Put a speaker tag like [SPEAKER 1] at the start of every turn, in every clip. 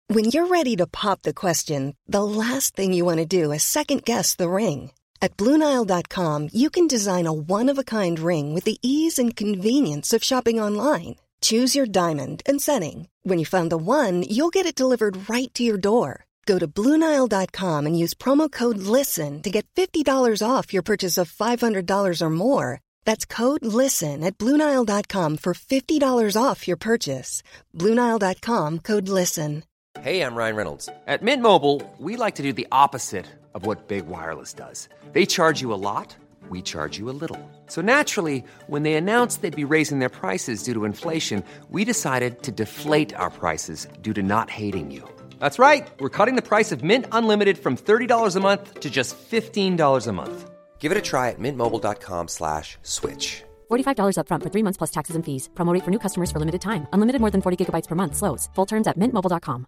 [SPEAKER 1] When you're ready to pop the question, the last thing you want to do is second-guess the ring. At BlueNile.com, you can design a one-of-a-kind ring with the ease and convenience of shopping online. Choose your diamond and setting. When you find the one, you'll get it delivered right to your door. Go to BlueNile.com and use promo code LISTEN to get $50 off your purchase of $500 or more. That's code LISTEN at BlueNile.com for $50 off your purchase. BlueNile.com, code LISTEN.
[SPEAKER 2] Hey, I'm Ryan Reynolds. At Mint Mobile, we like to do the opposite of what Big Wireless does. They charge you a lot, we charge you a little. So naturally, when they announced they'd be raising their prices due to inflation, we decided to deflate our prices due to not hating you. That's right. We're cutting the price of Mint Unlimited from $30 a month to just $15 a month. Give it a try at mintmobile.com/switch.
[SPEAKER 3] $45 up front for 3 months plus taxes and fees. Promo rate for new customers for limited time. Unlimited more than 40 gigabytes per month. Slows full terms at mintmobile.com.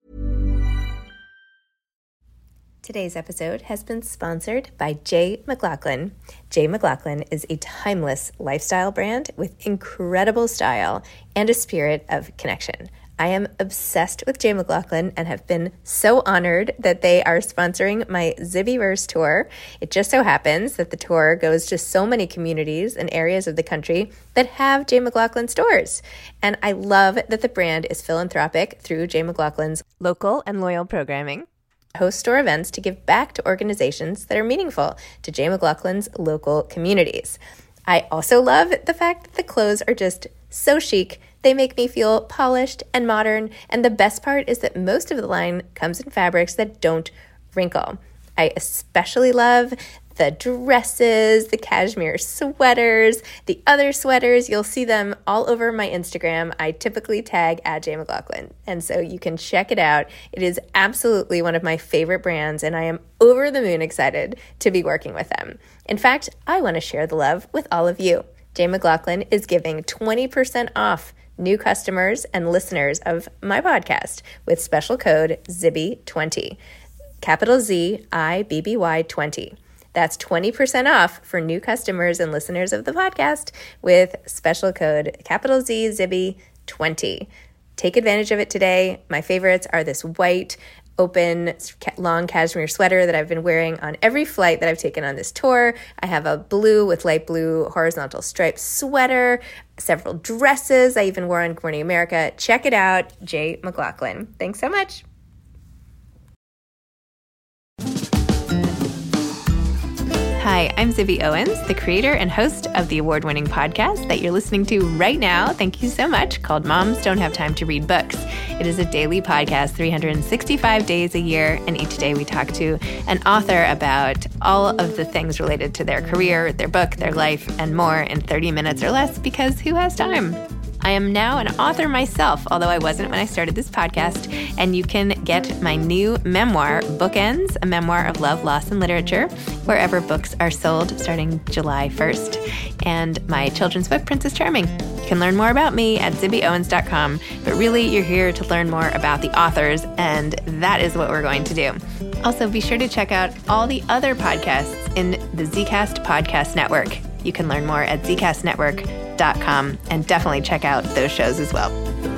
[SPEAKER 4] Today's episode has been sponsored by J. McLaughlin. J. McLaughlin is a timeless lifestyle brand with incredible style and a spirit of connection. I am obsessed with J. McLaughlin and have been so honored that they are sponsoring my Zibbyverse tour. It just so happens that the tour goes to so many communities and areas of the country that have J. McLaughlin stores. And I love that the brand is philanthropic through J. McLaughlin's local and loyal programming. Host store events to give back to organizations that are meaningful to J. McLaughlin's local communities. I also love the fact that the clothes are just so chic. They make me feel polished and modern, and the best part is that most of the line comes in fabrics that don't wrinkle. I especially love the dresses, the cashmere sweaters, the other sweaters. You'll see them all over my Instagram. I typically tag at J. McLaughlin, and so you can check it out. It is absolutely one of my favorite brands, and I am over the moon excited to be working with them. In fact, I want to share the love with all of you. J. McLaughlin is giving 20% off new customers and listeners of my podcast with special code ZIBBY20, capital ZIBBY 20. That's 20% off for new customers and listeners of the podcast with special code capital Z ZIBBY20. Take advantage of it today. My favorites are this white, open, long cashmere sweater that I've been wearing on every flight that I've taken on this tour. I have a blue with light blue horizontal striped sweater, several dresses I even wore on Good Morning America. Check it out, J. McLaughlin. Thanks so much. Hi, I'm Zibby Owens, the creator and host of the award-winning podcast that you're listening to right now. Thank you so much, called Moms Don't Have Time to Read Books. It is a daily podcast, 365 days a year, and each day we talk to an author about all of the things related to their career, their book, their life, and more in 30 minutes or less, because who has time? I am now an author myself, although I wasn't when I started this podcast, and you can get my new memoir, Bookends, a memoir of love, loss, and literature, wherever books are sold starting July 1st, and my children's book, Princess Charming. You can learn more about me at zibbyowens.com, but really you're here to learn more about the authors, and that is what we're going to do. Also, be sure to check out all the other podcasts in the Zcast Podcast Network. You can learn more at zcastnetwork.com and definitely check out those shows as well.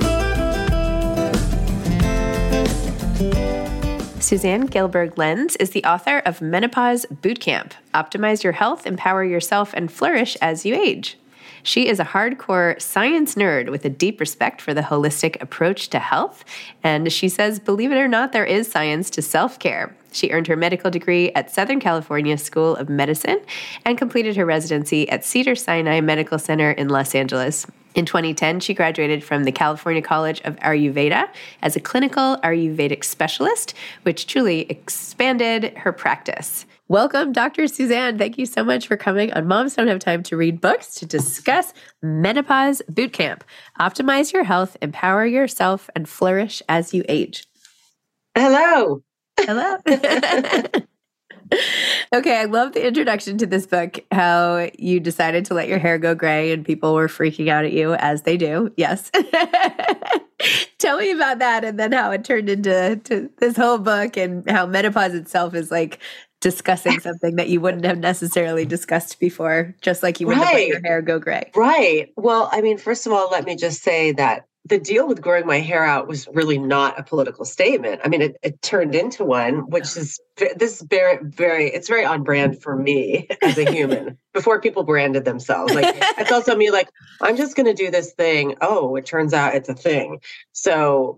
[SPEAKER 4] Suzanne Gilberg-Lenz is the author of Menopause Bootcamp: Optimize Your Health, Empower Yourself, and Flourish as You Age. She is a hardcore science nerd with a deep respect for the holistic approach to health. And she says, believe it or not, there is science to self-care. She earned her medical degree at Southern California School of Medicine and completed her residency at Cedars-Sinai Medical Center in Los Angeles. In 2010, she graduated from the California College of Ayurveda as a clinical Ayurvedic specialist, which truly expanded her practice. Welcome, Dr. Suzanne. Thank you so much for coming on Moms Don't Have Time to Read Books to discuss Menopause Bootcamp. Optimize your health, empower yourself, and flourish as you age.
[SPEAKER 5] Hello.
[SPEAKER 4] Hello. Okay, I love the introduction to this book, how you decided to let your hair go gray and people were freaking out at you, as they do. Yes. Tell me about that, and then how it turned into this whole book, and how menopause itself is like discussing something that you wouldn't have necessarily discussed before, just like you wouldn't have let your hair go gray.
[SPEAKER 5] Right. Well, I mean, first of all, let me just say that the deal with growing my hair out was really not a political statement. I mean, it turned into one, which is it's very on brand for me as a human before people branded themselves. Like it's also me like, I'm just going to do this thing. Oh, it turns out it's a thing. So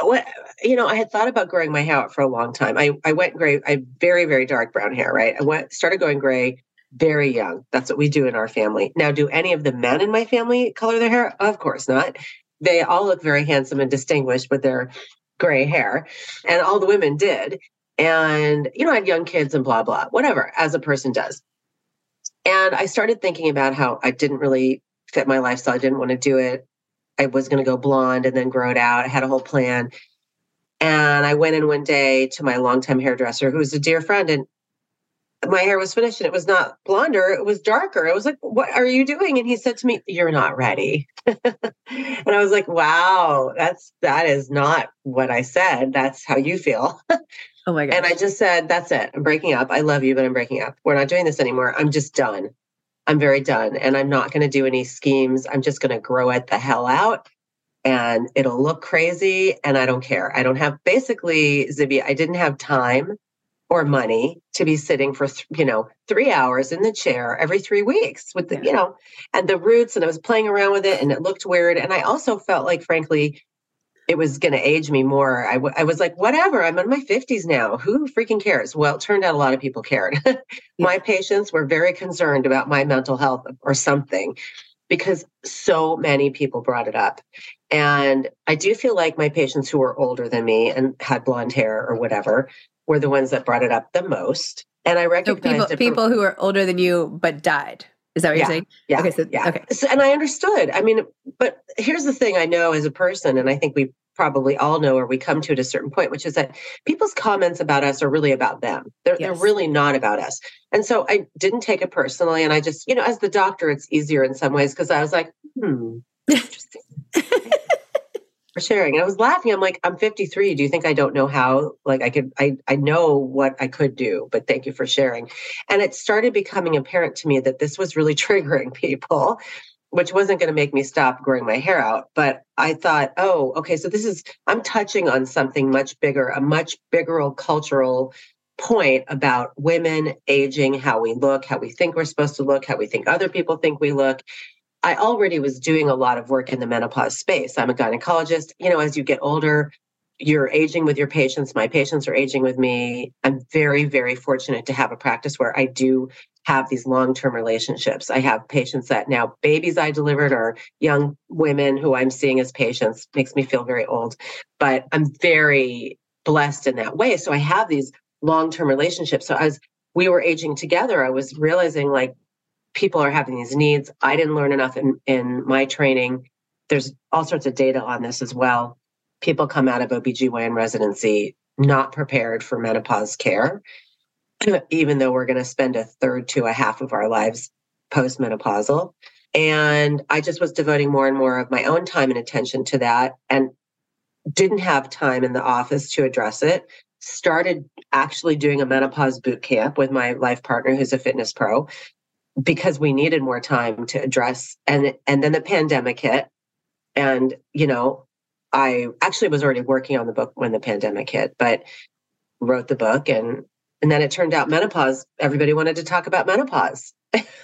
[SPEAKER 5] I had thought about growing my hair out for a long time. I went gray. I have very, very dark brown hair, right? Started going gray very young. That's what we do in our family. Now, do any of the men in my family color their hair? Of course not. They all look very handsome and distinguished with their gray hair. And all the women did. And, I had young kids and blah, blah, whatever, as a person does. And I started thinking about how I didn't really fit my lifestyle. I didn't want to do it. I was going to go blonde and then grow it out. I had a whole plan. And I went in one day to my longtime hairdresser, who's a dear friend, and my hair was finished and it was not blonder, it was darker. I was like, what are you doing? And he said to me, you're not ready. And I was like, wow, that is not what I said. That's how you feel.
[SPEAKER 4] Oh my God.
[SPEAKER 5] And I just said, that's it. I'm breaking up. I love you, but I'm breaking up. We're not doing this anymore. I'm just done. I'm very done. And I'm not going to do any schemes. I'm just going to grow it the hell out. And it'll look crazy. And I don't care. I don't have, basically, Zibby, I didn't have time or money to be sitting for, 3 hours in the chair every 3 weeks with the, and the roots. And I was playing around with it and it looked weird. And I also felt like, frankly, it was going to age me more. I was like, whatever, I'm in my 50s now. Who freaking cares? Well, it turned out a lot of people cared. My patients were very concerned about my mental health or something because so many people brought it up. And I do feel like my patients who were older than me and had blonde hair or whatever were the ones that brought it up the most. And I recognized
[SPEAKER 4] people who are older than you but died. Is that what you're saying?
[SPEAKER 5] Yeah.
[SPEAKER 4] Okay.
[SPEAKER 5] Okay. So, and I understood. I mean, but here's the thing I know as a person, and I think we probably all know, or we come to at a certain point, which is that people's comments about us are really about them. They're really not about us. And so I didn't take it personally. And I just, as the doctor, it's easier in some ways because I was like, interesting. For sharing. And I was laughing. I'm like, I'm 53. Do you think I don't know how? Like I know what I could do, but thank you for sharing. And it started becoming apparent to me that this was really triggering people, which wasn't going to make me stop growing my hair out. But I thought, oh, okay, so I'm touching on something much bigger, a much bigger cultural point about women aging, how we look, how we think we're supposed to look, how we think other people think we look. I already was doing a lot of work in the menopause space. I'm a gynecologist. As you get older, you're aging with your patients. My patients are aging with me. I'm very, very fortunate to have a practice where I do have these long-term relationships. I have patients that now babies I delivered are young women who I'm seeing as patients. Makes me feel very old, but I'm very blessed in that way. So I have these long-term relationships. So as we were aging together, I was realizing like, people are having these needs. I didn't learn enough in my training. There's all sorts of data on this as well. People come out of OBGYN residency not prepared for menopause care, even though we're going to spend a third to a half of our lives postmenopausal. And I just was devoting more and more of my own time and attention to that and didn't have time in the office to address it. Started actually doing a menopause boot camp with my life partner, who's a fitness pro, because we needed more time to address. And then the pandemic hit. And, I actually was already working on the book when the pandemic hit, but wrote the book. And then it turned out menopause, everybody wanted to talk about menopause.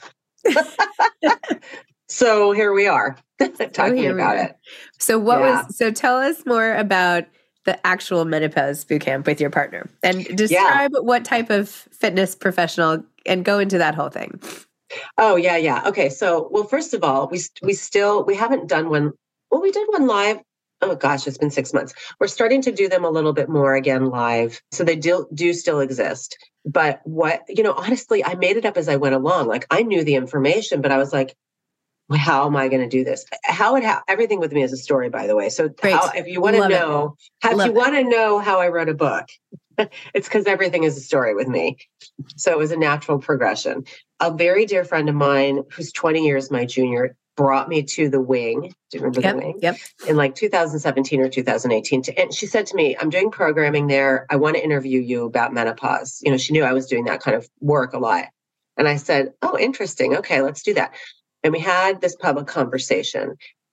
[SPEAKER 5] So here we are talking about it.
[SPEAKER 4] So so tell us more about the actual menopause boot camp with your partner and describe what type of fitness professional and go into that whole thing.
[SPEAKER 5] Oh, yeah. Okay. So, well, first of all, we haven't done one. Well, we did one live. Oh gosh, it's been 6 months. We're starting to do them a little bit more again live. So they do still exist. But honestly, I made it up as I went along. Like I knew the information, but I was like, well, how am I going to do this? Everything with me is a story, by the way. So if you want to know how I wrote a book, it's because everything is a story with me. So it was a natural progression. A very dear friend of mine, who's 20 years my junior, brought me to the Wing. Do you remember the Wing?
[SPEAKER 4] Yep.
[SPEAKER 5] In like 2017 or 2018. And she said to me, I'm doing programming there. I want to interview you about menopause. She knew I was doing that kind of work a lot. And I said, oh, interesting. Okay, let's do that. And we had this public conversation.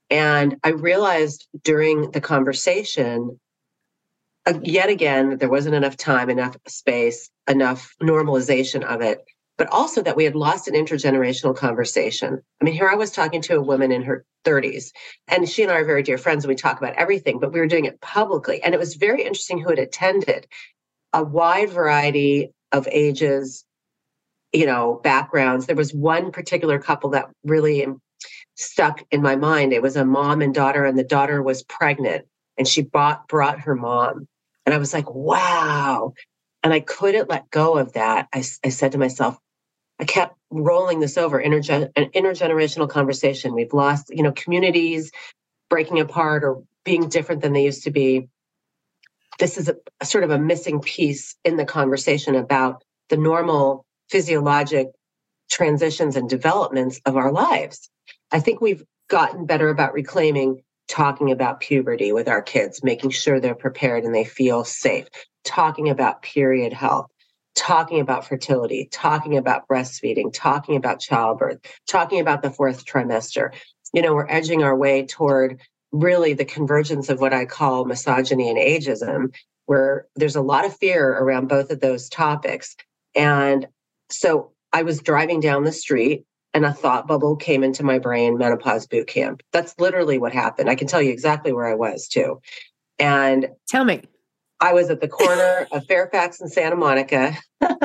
[SPEAKER 5] And I realized during the conversation, yet again, that there wasn't enough time, enough space, enough normalization of it, but also that we had lost an intergenerational conversation. I mean, here I was talking to a woman in her 30s, and she and I are very dear friends, and we talk about everything, but we were doing it publicly. And it was very interesting who had attended, a wide variety of ages, backgrounds. There was one particular couple that really stuck in my mind. It was a mom and daughter, and the daughter was pregnant, and she brought her mom. And I was like, wow. And I couldn't let go of that. I said to myself, I kept rolling this over, an intergenerational conversation. We've lost, communities breaking apart or being different than they used to be. This is a sort of a missing piece in the conversation about the normal physiologic transitions and developments of our lives. I think we've gotten better about reclaiming talking about puberty with our kids, making sure they're prepared and they feel safe, talking about period health, talking about fertility, talking about breastfeeding, talking about childbirth, talking about the fourth trimester. We're edging our way toward really the convergence of what I call misogyny and ageism, where there's a lot of fear around both of those topics. And so I was driving down the street and a thought bubble came into my brain, menopause boot camp. That's literally what happened. I can tell you exactly where I was too. And
[SPEAKER 4] tell me.
[SPEAKER 5] I was at the corner of Fairfax and Santa Monica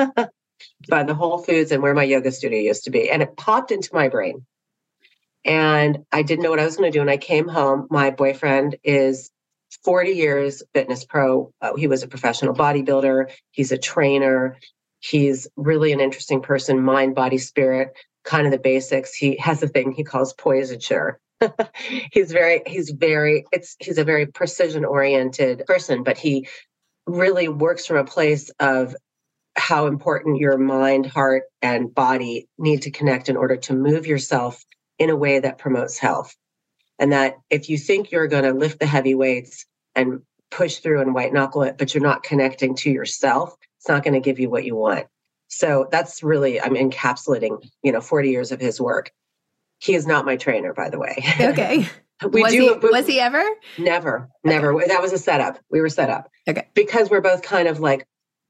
[SPEAKER 5] by the Whole Foods and where my yoga studio used to be. And it popped into my brain. And I didn't know what I was going to do. And I came home. My boyfriend is 40 years fitness pro. He was a professional bodybuilder. He's a trainer. He's really an interesting person, mind, body, spirit, kind of the basics. He has a thing he calls poisature. He's a very precision oriented person, but he really works from a place of how important your mind, heart, and body need to connect in order to move yourself in a way that promotes health. And that if you think you're going to lift the heavy weights and push through and white knuckle it, but you're not connecting to yourself, it's not going to give you what you want. So that's really, I'm encapsulating, 40 years of his work. He is not my trainer, by the way.
[SPEAKER 4] Okay. Was he ever?
[SPEAKER 5] Never. Okay. That was a setup. We were set up.
[SPEAKER 4] Okay.
[SPEAKER 5] Because we're both kind of like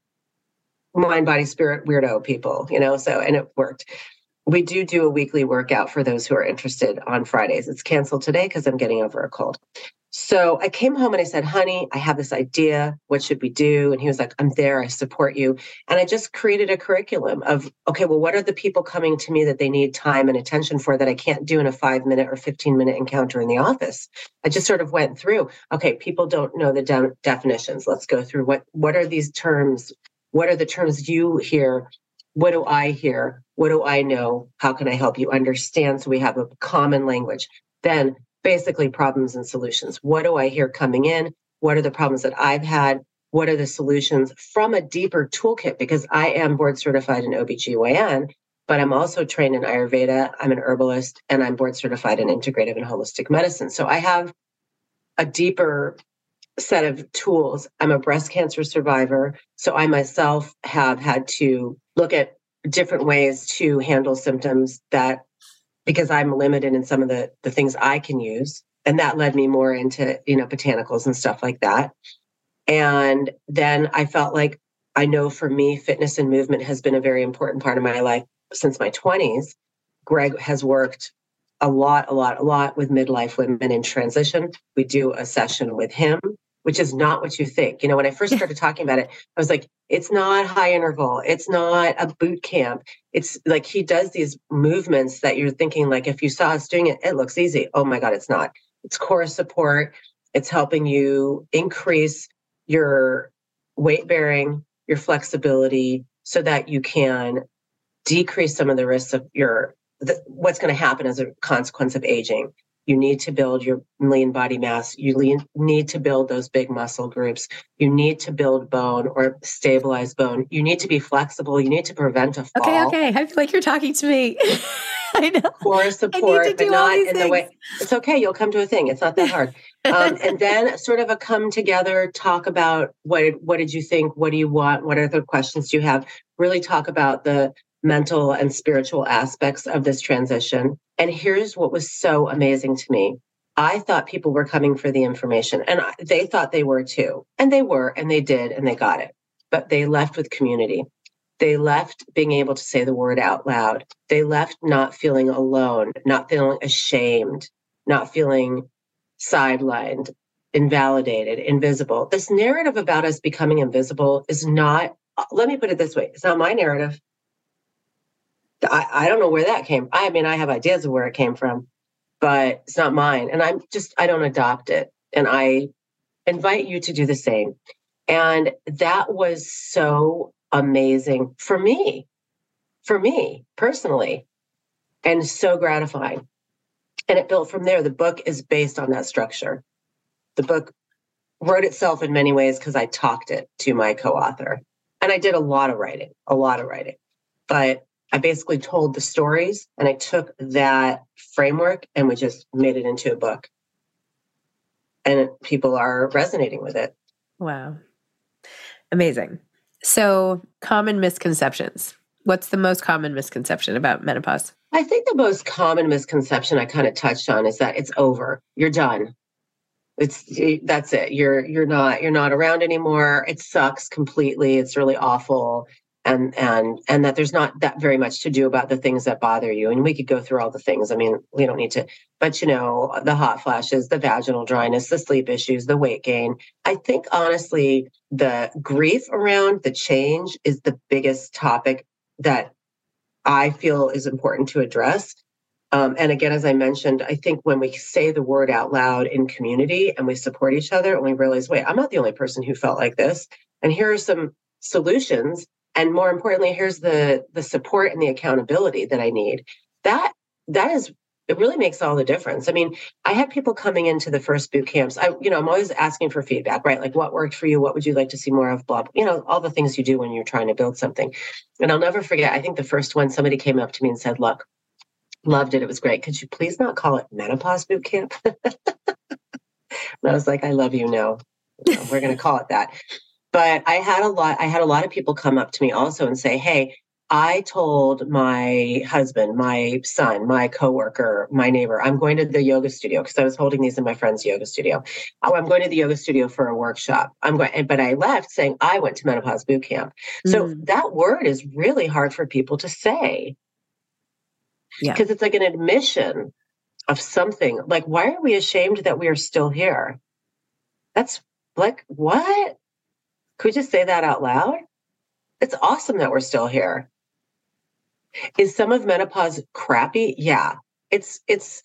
[SPEAKER 5] mind, body, spirit, weirdo people, and it worked. We do a weekly workout for those who are interested on Fridays. It's canceled today because I'm getting over a cold. So I came home and I said, honey, I have this idea. What should we do? And he was like, I'm there. I support you. And I just created a curriculum of, okay, well, what are the people coming to me that they need time and attention for that I can't do in a 5-minute or 15-minute encounter in the office? I just sort of went through, okay, people don't know the definitions. Let's go through what are these terms? What are the terms you hear? What do I hear? What do I know? How can I help you understand? So we have a common language. Then basically problems and solutions. What do I hear coming in? What are the problems that I've had? What are the solutions from a deeper toolkit? Because I am board certified in OBGYN, but I'm also trained in Ayurveda. I'm an herbalist, and I'm board certified in integrative and holistic medicine. So I have a deeper set of tools. I'm a breast cancer survivor. So I myself have had to look at different ways to handle symptoms because I'm limited in some of the things I can use. And that led me more into, botanicals and stuff like that. And then I felt like, I know for me, fitness and movement has been a very important part of my life since my 20s. Greg has worked a lot with midlife women in transition. We do a session with him, which is not what you think. When I first started talking about it, I was like, it's not high interval. It's not a boot camp. It's like he does these movements that you're thinking, like, if you saw us doing it, it looks easy. Oh my God, it's not. It's core support. It's helping you increase your weight bearing, your flexibility, so that you can decrease some of the risks of what's going to happen as a consequence of aging. You need to build your lean body mass. You need to build those big muscle groups. You need to build bone or stabilize bone. You need to be flexible. You need to prevent a fall.
[SPEAKER 4] Okay. I feel like you're talking to me. I know.
[SPEAKER 5] Core support, but not in the way. It's okay. You'll come to a thing. It's not that hard. And then sort of a come together, talk about what did you think? What do you want? What other questions do you have? Really talk about the mental and spiritual aspects of this transition. And here's what was so amazing to me. I thought people were coming for the information, and they thought they were too. And they were, and they did, and they got it. But they left with community. They left being able to say the word out loud. They left not feeling alone, not feeling ashamed, not feeling sidelined, invalidated, invisible. This narrative about us becoming invisible is not, let me put it this way, it's not my narrative. I don't know where that came. I mean, I have ideas of where it came from, but it's not mine. And I don't adopt it. And I invite you to do the same. And that was so amazing for me personally, and so gratifying. And it built from there. The book is based on that structure. The book wrote itself in many ways because I talked it to my co-author. And I did a lot of writing. But I basically told the stories, and I took that framework and we just made it into a book. And people are resonating with it.
[SPEAKER 4] Wow. Amazing. So, common misconceptions. What's the most common misconception about menopause?
[SPEAKER 5] I think the most common misconception I kind of touched on is that it's over. You're done. That's it. You're not around anymore. It sucks completely. It's really awful. And that there's not that very much to do about the things that bother you. And we could go through all the things. I mean, we don't need to, but the hot flashes, the vaginal dryness, the sleep issues, the weight gain. I think honestly, the grief around the change is the biggest topic that I feel is important to address. And again, as I mentioned, I think when we say the word out loud in community and we support each other and we realize, wait, I'm not the only person who felt like this. And here are some solutions. And more importantly, here's the support and the accountability that I need. That is, it really makes all the difference. I mean, I had people coming into the first boot camps. I'm always asking for feedback, right? Like, what worked for you? What would you like to see more of? Blah, all the things you do when you're trying to build something. And I'll never forget, I think the first one, somebody came up to me and said, look, loved it. It was great. Could you please not call it menopause boot camp? And I was like, I love you. No, we're going to call it that. But I had a lot of people come up to me also and say, hey, I told my husband, my son, my coworker, my neighbor, I'm going to the yoga studio because I was holding these in my friend's yoga studio. Oh, I'm going to the yoga studio for a workshop. But I left saying I went to menopause boot camp. So that word is really hard for people to say. Yeah. Because it's like an admission of something. Like, why are we ashamed that we are still here? That's like, what? Could we just say that out loud? It's awesome that we're still here. Is some of menopause crappy? Yeah. It's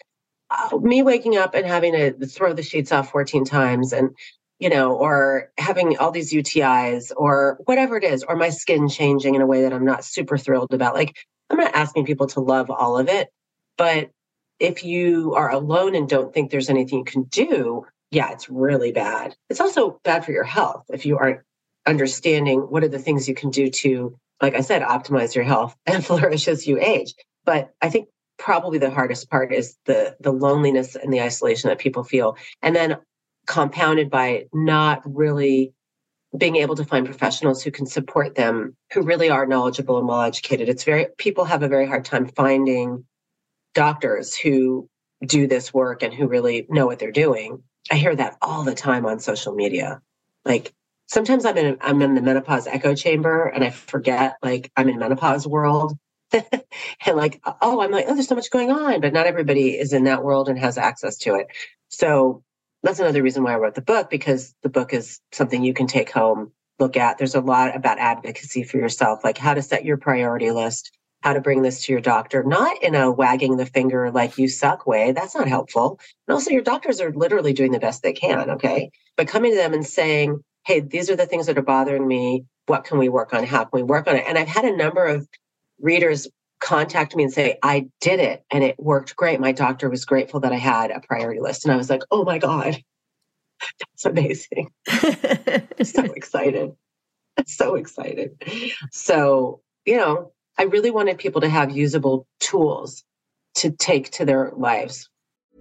[SPEAKER 5] me waking up and having to throw the sheets off 14 times and, or having all these UTIs or whatever it is, or my skin changing in a way that I'm not super thrilled about. Like, I'm not asking people to love all of it, but if you are alone and don't think there's anything you can do, yeah, it's really bad. It's also bad for your health if you aren't understanding what are the things you can do to, like I said, optimize your health and flourish as you age. But I think probably the hardest part is the loneliness and the isolation that people feel. And then compounded by not really being able to find professionals who can support them, who really are knowledgeable and well-educated. People have a very hard time finding doctors who do this work and who really know what they're doing. I hear that all the time on social media. Like, sometimes I'm in the menopause echo chamber and I forget, like, I'm in menopause world. And like, I'm like, there's so much going on, but not everybody is in that world and has access to it. So that's another reason why I wrote the book, because the book is something you can take home, look at. There's a lot about advocacy for yourself, like how to set your priority list, how to bring this to your doctor, not in a wagging the finger like you suck way. That's not helpful. And also your doctors are literally doing the best they can. Okay. But coming to them and saying, hey, these are the things that are bothering me. What can we work on? How can we work on it? And I've had a number of readers contact me and say, I did it and it worked great. My doctor was grateful that I had a priority list. And I was like, oh my God, that's amazing. I'm so excited. I'm so excited. So, I really wanted people to have usable tools to take to their lives.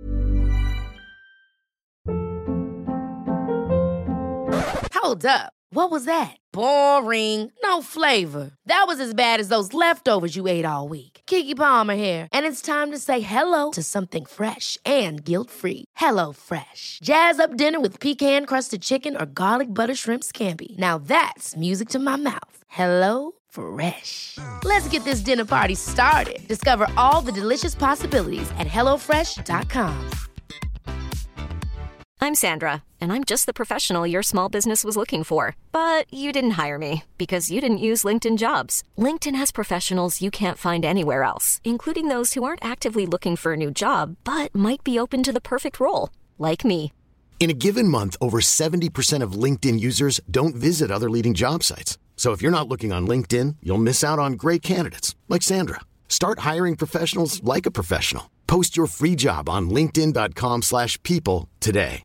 [SPEAKER 6] Hold up. What was that? Boring. No flavor. That was as bad as those leftovers you ate all week. Keke Palmer here. And it's time to say hello to something fresh and guilt-free. Hello Fresh. Jazz up dinner with pecan-crusted chicken or garlic butter shrimp scampi. Now that's music to my mouth. Hello Fresh. Let's get this dinner party started. Discover all the delicious possibilities at hellofresh.com.
[SPEAKER 7] I'm Sandra, and I'm just the professional your small business was looking for. But you didn't hire me because you didn't use LinkedIn Jobs. LinkedIn has professionals you can't find anywhere else, including those who aren't actively looking for a new job, but might be open to the perfect role, like me.
[SPEAKER 8] In a given month, over 70% of LinkedIn users don't visit other leading job sites. So if you're not looking on LinkedIn, you'll miss out on great candidates like Sandra. Start hiring professionals like a professional. Post your free job on linkedin.com/people today.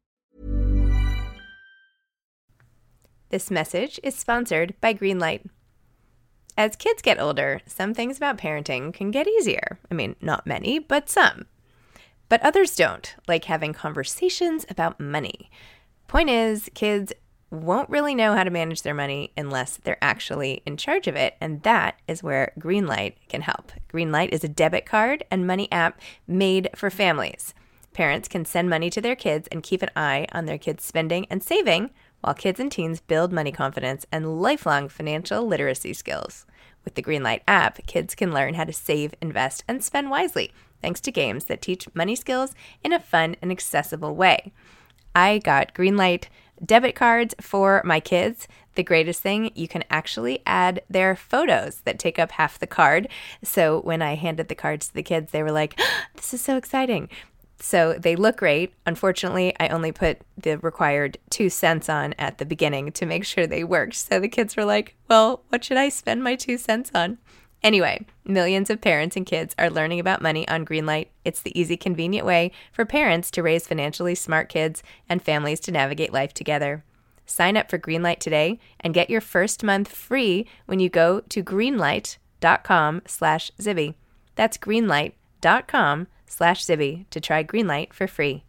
[SPEAKER 4] This message is sponsored by Greenlight. As kids get older, some things about parenting can get easier. I mean, not many, but some. But others don't, like having conversations about money. Point is, kids won't really know how to manage their money unless they're actually in charge of it, and that is where Greenlight can help. Greenlight is a debit card and money app made for families. Parents can send money to their kids and keep an eye on their kids' spending and saving, while kids and teens build money confidence and lifelong financial literacy skills. With the Greenlight app, kids can learn how to save, invest, and spend wisely, thanks to games that teach money skills in a fun and accessible way. I got Greenlight debit cards for my kids. The greatest thing, you can actually add their photos that take up half the card. So when I handed the cards to the kids, they were like, oh, this is so exciting. So they look great. Unfortunately, I only put the required 2 cents on at the beginning to make sure they worked. So the kids were like, well, what should I spend my 2 cents on? Anyway, millions of parents and kids are learning about money on Greenlight. It's the easy, convenient way for parents to raise financially smart kids and families to navigate life together. Sign up for Greenlight today and get your first month free when you go to greenlight.com/Zibby. That's greenlight.com/Zibby to try Greenlight for free.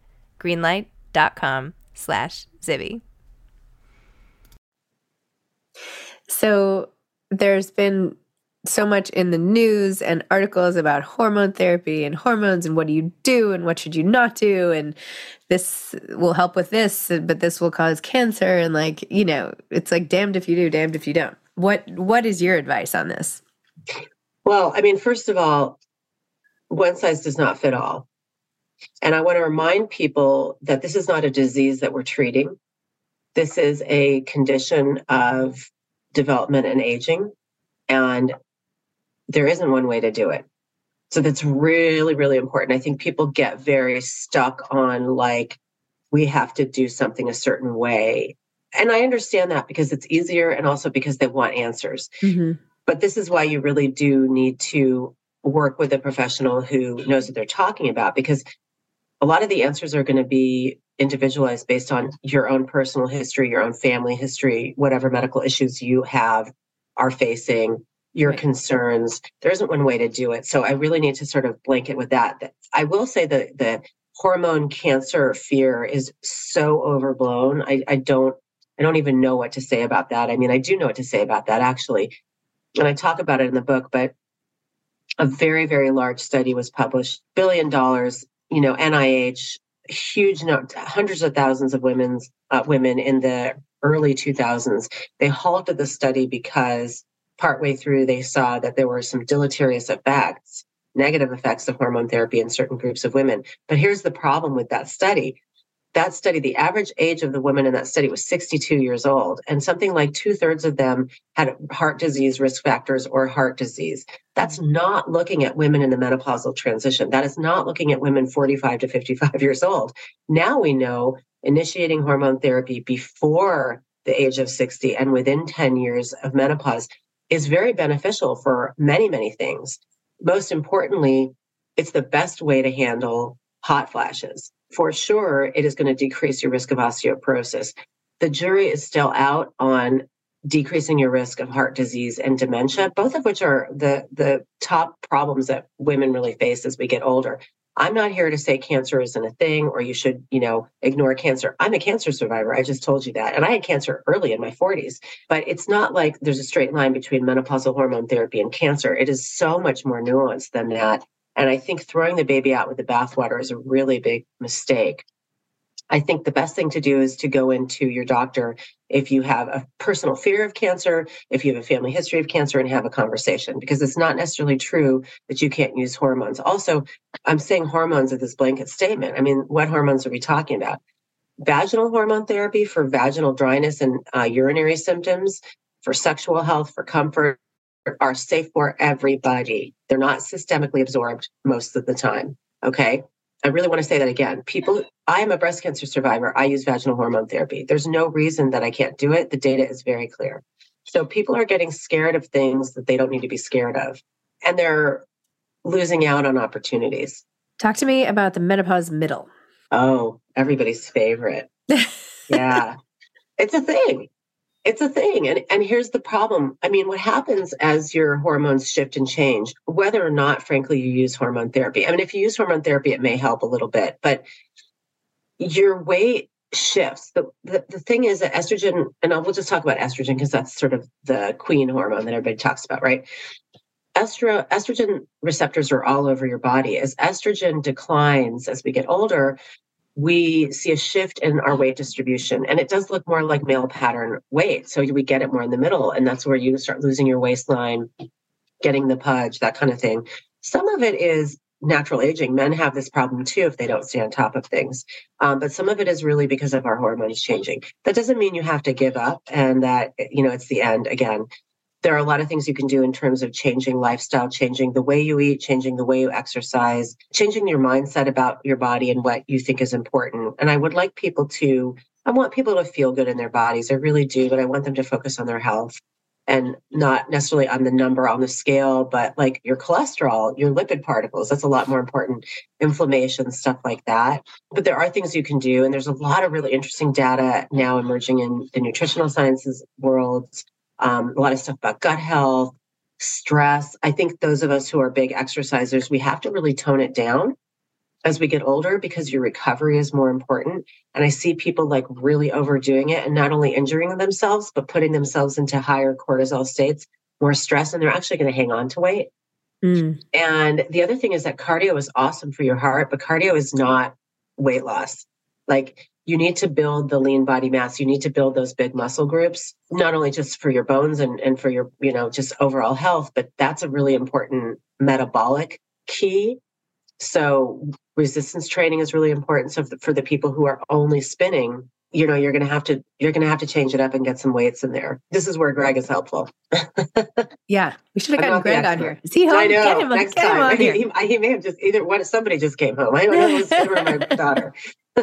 [SPEAKER 4] Greenlight.com/Zibby.
[SPEAKER 9] So there's been so much in the news and articles about hormone therapy and hormones and what do you do and what should you not do, and this will help with this, but this will cause cancer, and like, you know, it's like damned if you do, damned if you don't. What is your advice on this?
[SPEAKER 5] Well, I mean, first of all, one size does not fit all. And I want to remind people that this is not a disease that we're treating. This is a condition of development and aging, and there isn't one way to do it. So that's really, really important. I think people get very stuck on like, we have to do something a certain way. And I understand that because it's easier and also because they want answers. Mm-hmm. But this is why you really do need to work with a professional who knows what they're talking about, because a lot of the answers are going to be individualized based on your own personal history, your own family history, whatever medical issues you are facing, your concerns. There isn't one way to do it. So I really need to sort of blanket with that. I will say that the hormone cancer fear is so overblown. I don't even know what to say about that. I mean, I do know what to say about that actually. And I talk about it in the book, but a very, very large study was published, $1 billion, NIH, huge note, hundreds of thousands of women in the early 2000s. They halted the study because partway through they saw that there were some deleterious effects, negative effects of hormone therapy in certain groups of women. But here's the problem with that study. That study, the average age of the women in that study was 62 years old, and something like 2/3 of them had heart disease risk factors or heart disease. That's not looking at women in the menopausal transition. That is not looking at women 45 to 55 years old. Now we know initiating hormone therapy before the age of 60 and within 10 years of menopause is very beneficial for many, many things. Most importantly, it's the best way to handle hot flashes. For sure, it is going to decrease your risk of osteoporosis. The jury is still out on decreasing your risk of heart disease and dementia, both of which are the top problems that women really face as we get older. I'm not here to say cancer isn't a thing or you should, ignore cancer. I'm a cancer survivor. I just told you that. And I had cancer early in my 40s, but it's not like there's a straight line between menopausal hormone therapy and cancer. It is so much more nuanced than that. And I think throwing the baby out with the bathwater is a really big mistake. I think the best thing to do is to go into your doctor if you have a personal fear of cancer, if you have a family history of cancer, and have a conversation, because it's not necessarily true that you can't use hormones. Also, I'm saying hormones as this blanket statement. I mean, what hormones are we talking about? Vaginal hormone therapy for vaginal dryness and urinary symptoms, for sexual health, for comfort, are safe for everybody. They're not systemically absorbed most of the time. Okay. I really want to say that again. I am a breast cancer survivor. I use vaginal hormone therapy. There's no reason that I can't do it. The data is very clear. So people are getting scared of things that they don't need to be scared of, and they're losing out on opportunities.
[SPEAKER 9] Talk to me about the menopause middle.
[SPEAKER 5] Oh, everybody's favorite. Yeah, it's a thing. It's a thing. And here's the problem. I mean, what happens as your hormones shift and change, whether or not, frankly, you use hormone therapy. I mean, if you use hormone therapy, it may help a little bit, but your weight shifts. The thing is that estrogen, and we'll just talk about estrogen because that's sort of the queen hormone that everybody talks about, right? Estrogen receptors are all over your body. As estrogen declines as we get older, we see a shift in our weight distribution, and it does look more like male pattern weight. So we get it more in the middle, and that's where you start losing your waistline, getting the pudge, that kind of thing. Some of it is natural aging. Men have this problem too if they don't stay on top of things. But some of it is really because of our hormones changing. That doesn't mean you have to give up and that, it's the end. Again, there are a lot of things you can do in terms of changing lifestyle, changing the way you eat, changing the way you exercise, changing your mindset about your body and what you think is important. And I want people to feel good in their bodies. I really do, but I want them to focus on their health and not necessarily on the number on the scale, but like your cholesterol, your lipid particles. That's a lot more important. Inflammation, stuff like that. But there are things you can do. And there's a lot of really interesting data now emerging in the nutritional sciences world. A lot of stuff about gut health, stress. I think those of us who are big exercisers, we have to really tone it down as we get older because your recovery is more important. And I see people like really overdoing it and not only injuring themselves, but putting themselves into higher cortisol states, more stress, and they're actually going to hang on to weight. And the other thing is that cardio is awesome for your heart, but cardio is not weight loss. Like, you need to build the lean body mass. You need to build those big muscle groups, not only just for your bones and for your, just overall health, but that's a really important metabolic key. So resistance training is really important. So for the people who are only spinning, you're going to have to change it up and get some weights in there. This is where Greg is helpful.
[SPEAKER 9] Yeah, we should have gotten Greg on here. Is he home?
[SPEAKER 5] I know.
[SPEAKER 9] Get him on here.
[SPEAKER 5] He may have just somebody just came home. I don't know. It was him or my daughter.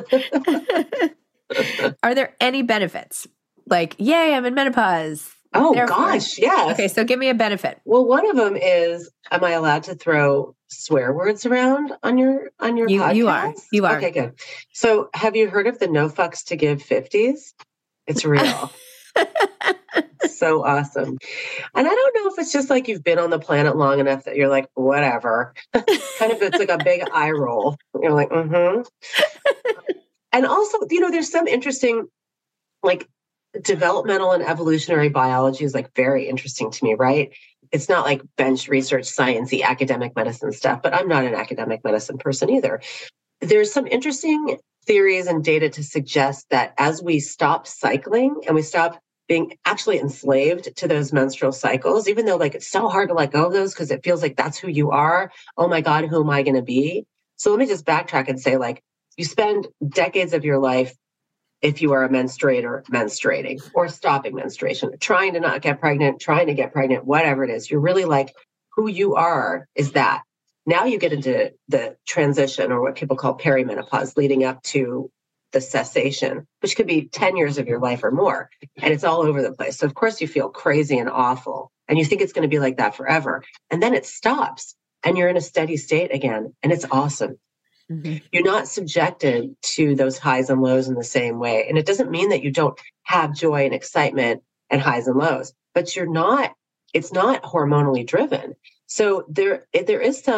[SPEAKER 9] Are there any benefits? Like, yay, I'm in menopause.
[SPEAKER 5] Oh, gosh, yes.
[SPEAKER 9] Okay, so give me a benefit.
[SPEAKER 5] Well, one of them is, am I allowed to throw swear words around on your podcast?
[SPEAKER 9] You are.
[SPEAKER 5] Okay, good. So have you heard of the No Fucks to Give 50s? It's real. So awesome. And I don't know if it's just like you've been on the planet long enough that you're like, whatever. Kind of, it's like a big eye roll. You're like, mm-hmm. And also, there's some interesting, like, developmental and evolutionary biology is like very interesting to me, right? It's not like bench research, sciencey, academic medicine stuff, but I'm not an academic medicine person either. There's some interesting theories and data to suggest that as we stop cycling and we stop being actually enslaved to those menstrual cycles, even though like it's so hard to let go of those because it feels like that's who you are. Oh my God, who am I going to be? So let me just backtrack and say, like, you spend decades of your life, if you are a menstruator, menstruating or stopping menstruation, trying to not get pregnant, trying to get pregnant, whatever it is, you're really like, who you are is that. Now you get into the transition, or what people call perimenopause, leading up to the cessation, which could be 10 years of your life or more. And it's all over the place. So of course you feel crazy and awful, and you think it's going to be like that forever. And then it stops and you're in a steady state again. And it's awesome. Mm-hmm. You're not subjected to those highs and lows in the same way. And it doesn't mean that you don't have joy and excitement and highs and lows, but it's not hormonally driven. So there is some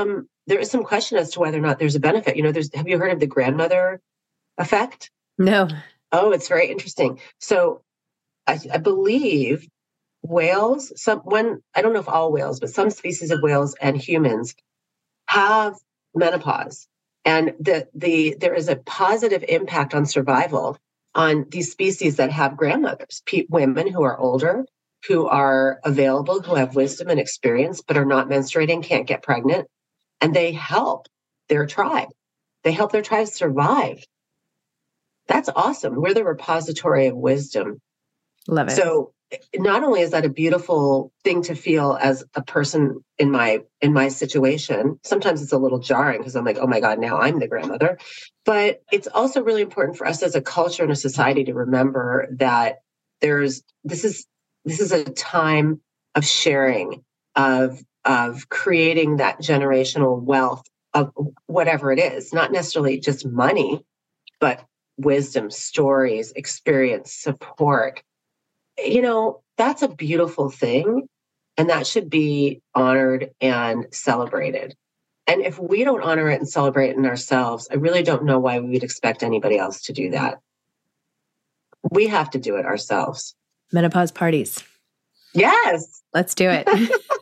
[SPEAKER 5] there is some question as to whether or not there's a benefit. Have you heard of the grandmother effect?
[SPEAKER 9] No.
[SPEAKER 5] Oh, it's very interesting. So I believe whales, I don't know if all whales, but some species of whales and humans have menopause. And there is a positive impact on survival on these species that have grandmothers, women who are older, who are available, who have wisdom and experience, but are not menstruating, can't get pregnant. And they help their tribe. They help their tribe survive. That's awesome. We're the repository of wisdom.
[SPEAKER 9] Love it.
[SPEAKER 5] So not only is that a beautiful thing to feel as a person in my situation, sometimes it's a little jarring because I'm like, oh my God, now I'm the grandmother. But it's also really important for us as a culture and a society to remember that this is a time of sharing, of creating that generational wealth of whatever it is, not necessarily just money, but wisdom, stories, experience, support. That's a beautiful thing, and that should be honored and celebrated. And if we don't honor it and celebrate it in ourselves, I really don't know why we would expect anybody else to do that. We have to do it ourselves.
[SPEAKER 9] Menopause parties.
[SPEAKER 5] Yes.
[SPEAKER 9] Let's do it.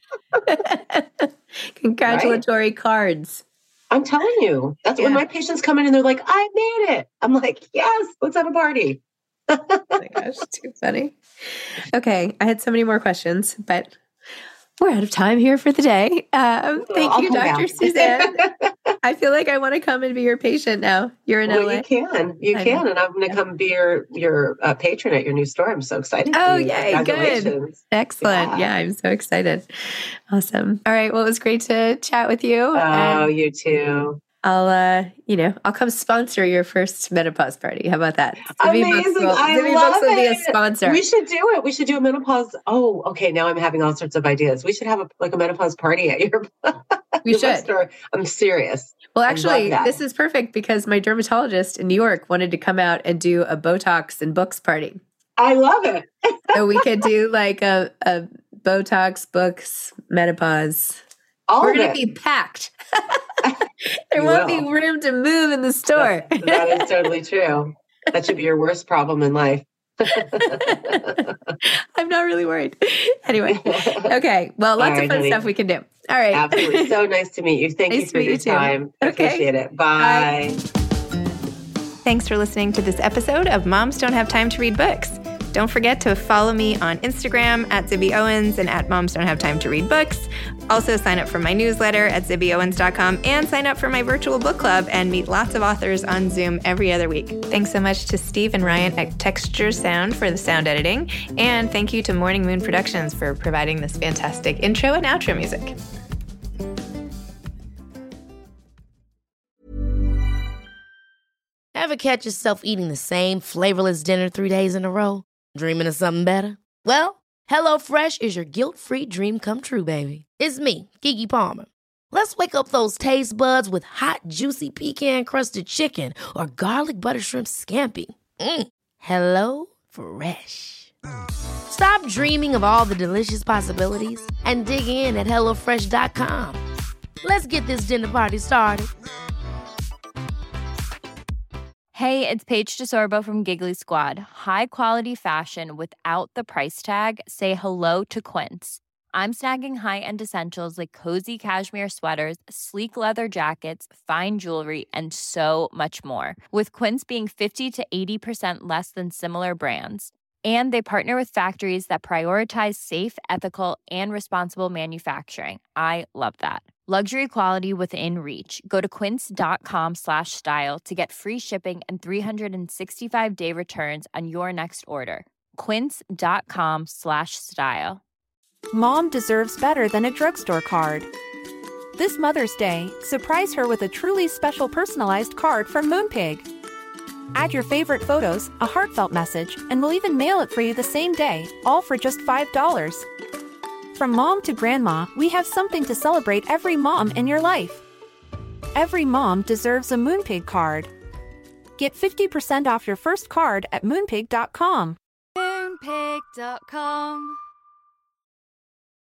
[SPEAKER 9] Congratulatory cards.
[SPEAKER 5] I'm telling you, that's when my patients come in and they're like, I made it. I'm like, yes, let's have a party.
[SPEAKER 9] Oh my gosh, too funny. Okay, I had so many more questions, but we're out of time here for the day. Thank you, Dr. Suzanne. I feel like I want to come and be your patient now. You're in LA.
[SPEAKER 5] You can, and I'm going to come be your patron at your new store. I'm so excited.
[SPEAKER 9] Oh, yay, good. Excellent. Yeah, I'm so excited. Awesome. All right, well, it was great to chat with you.
[SPEAKER 5] Oh, you too.
[SPEAKER 9] I'll come sponsor your first menopause party. How about that?
[SPEAKER 5] Amazing.
[SPEAKER 9] Zibby Books will be a sponsor.
[SPEAKER 5] We should do it. We should do a menopause. Oh, okay. Now I'm having all sorts of ideas. We should have a menopause party at your store. I'm serious.
[SPEAKER 9] Well, actually, this is perfect because my dermatologist in New York wanted to come out and do a Botox and books party.
[SPEAKER 5] I love it.
[SPEAKER 9] So we could do like a Botox, books, menopause. We're going to be packed. There won't be room to move in the store.
[SPEAKER 5] That is totally true. That should be your worst problem in life.
[SPEAKER 9] I'm not really worried. Anyway. Okay. Well, lots of fun stuff we can do. All right.
[SPEAKER 5] Absolutely. So nice to meet you. Thank you for your time. I appreciate it. Bye.
[SPEAKER 4] Thanks for listening to this episode of Moms Don't Have Time to Read Books. Don't forget to follow me on Instagram at Zibby Owens and at Moms Don't Have Time to Read Books. Also sign up for my newsletter at zibbyowens.com and sign up for my virtual book club and meet lots of authors on Zoom every other week. Thanks so much to Steve and Ryan at Texture Sound for the sound editing. And thank you to Morning Moon Productions for providing this fantastic intro and outro music.
[SPEAKER 6] Ever catch yourself eating the same flavorless dinner 3 days in a row? Dreaming of something better? Well, HelloFresh is your guilt-free dream come true, baby. It's me, Keke Palmer. Let's wake up those taste buds with hot, juicy pecan-crusted chicken or garlic butter shrimp scampi. Hello Fresh. Stop dreaming of all the delicious possibilities and dig in at HelloFresh.com. Let's get this dinner party started.
[SPEAKER 10] Hey, it's Paige DeSorbo from Giggly Squad. High quality fashion without the price tag. Say hello to Quince. I'm snagging high-end essentials like cozy cashmere sweaters, sleek leather jackets, fine jewelry, and so much more. With Quince being 50 to 80% less than similar brands. And they partner with factories that prioritize safe, ethical, and responsible manufacturing. I love that. Luxury quality within reach. Go to quince.com/style to get free shipping and 365-day returns on your next order. Quince.com/style.
[SPEAKER 11] Mom deserves better than a drugstore card. This Mother's Day, surprise her with a truly special personalized card from Moonpig. Add your favorite photos, a heartfelt message, and we'll even mail it for you the same day, all for just $5. From mom to grandma, we have something to celebrate every mom in your life. Every mom deserves a Moonpig card. Get 50% off your first card at Moonpig.com.
[SPEAKER 10] Moonpig.com.